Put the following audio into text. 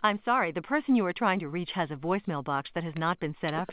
I'm sorry, the person you are trying to reach has a voicemail box that has not been set up.